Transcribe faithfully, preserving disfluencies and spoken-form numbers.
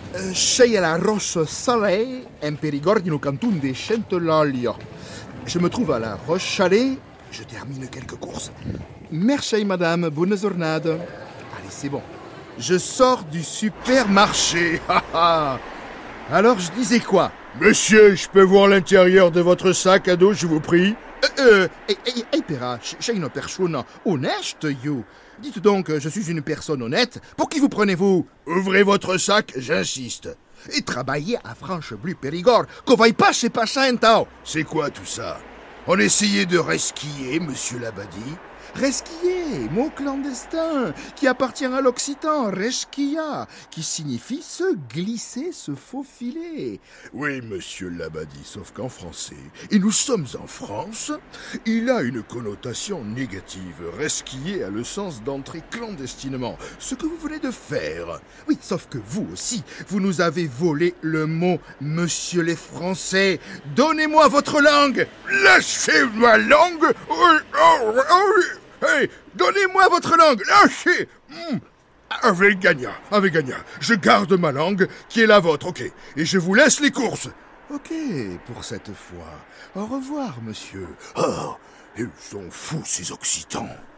Euh, Chez la Roche-Salée, en Périgord, au canton de Chantelalia. Je me trouve à la Roche-Salée. Je termine quelques courses. Merci, madame. Bonne journée. Allez, c'est bon. Je sors du supermarché. Alors, je disais quoi? Monsieur, je peux voir l'intérieur de votre sac à dos, je vous prie? Euh, euh, hey, hey, Pera, je suis une personne honnête, you. Dites donc, je suis une personne honnête. Pour qui vous prenez-vous? Ouvrez votre sac, j'insiste. Et travaillez à Franche-Bleu-Périgord, qu'on vaille pas chez Pachento. C'est quoi tout ça? On essayait de resquiller, monsieur Labadie? Resquiller, mot clandestin, qui appartient à l'occitan, resquilla, qui signifie se glisser, se faufiler. Oui, monsieur Labadie, sauf qu'en français, et nous sommes en France, il a une connotation négative. Resquiller a le sens d'entrer clandestinement, ce que vous venez de faire. Oui, sauf que vous aussi, vous nous avez volé le mot, monsieur les Français. Donnez-moi votre langue. Lâchez ma langue. Oh, oh, oh. Hey, donnez-moi votre langue. Lâchez. Mmh. Avec gagnant, avec gagnant. Je garde ma langue, qui est la vôtre, ok. Et je vous laisse les courses. Ok, pour cette fois. Au revoir, monsieur. Oh, ils sont fous, ces Occitans.